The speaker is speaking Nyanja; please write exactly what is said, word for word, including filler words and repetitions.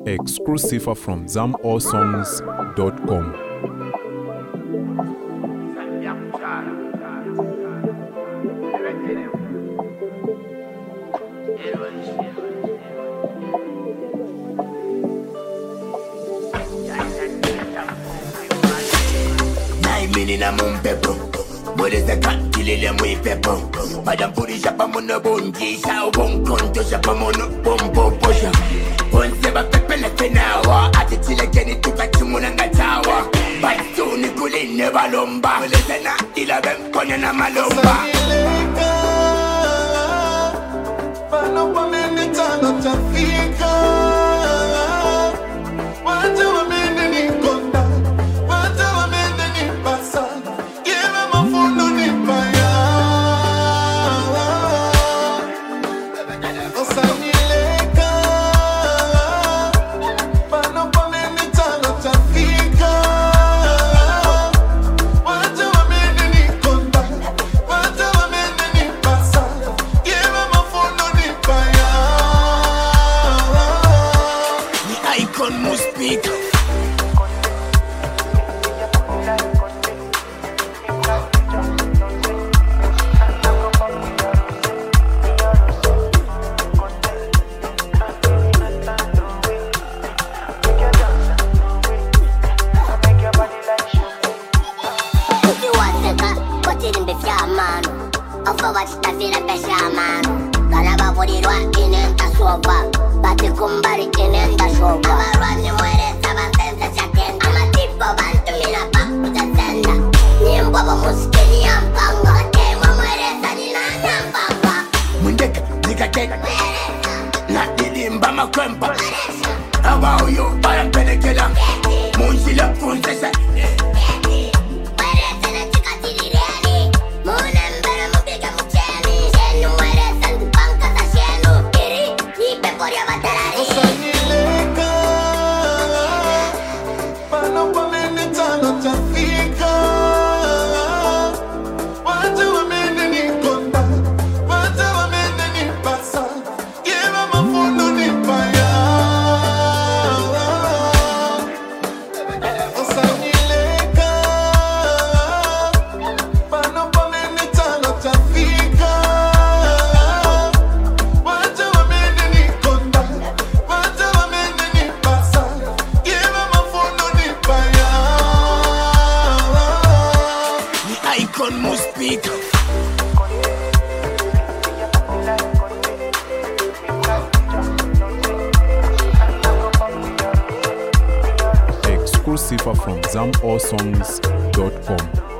Exclusive from zam all songs dot com. Nine mon pepo, Boris the cat, Killian way pepo. Madame Purisha Pamono Bonji, Sao Bon Conto Shapamono Bombo Posha. One Seba Pepe Lepenawa, at the Chile Kenny to Pachumunanga Tower. But soon Nicolin never lomba. Listen, eleven Conana Malomba. Exclusive from zam all songs dot com.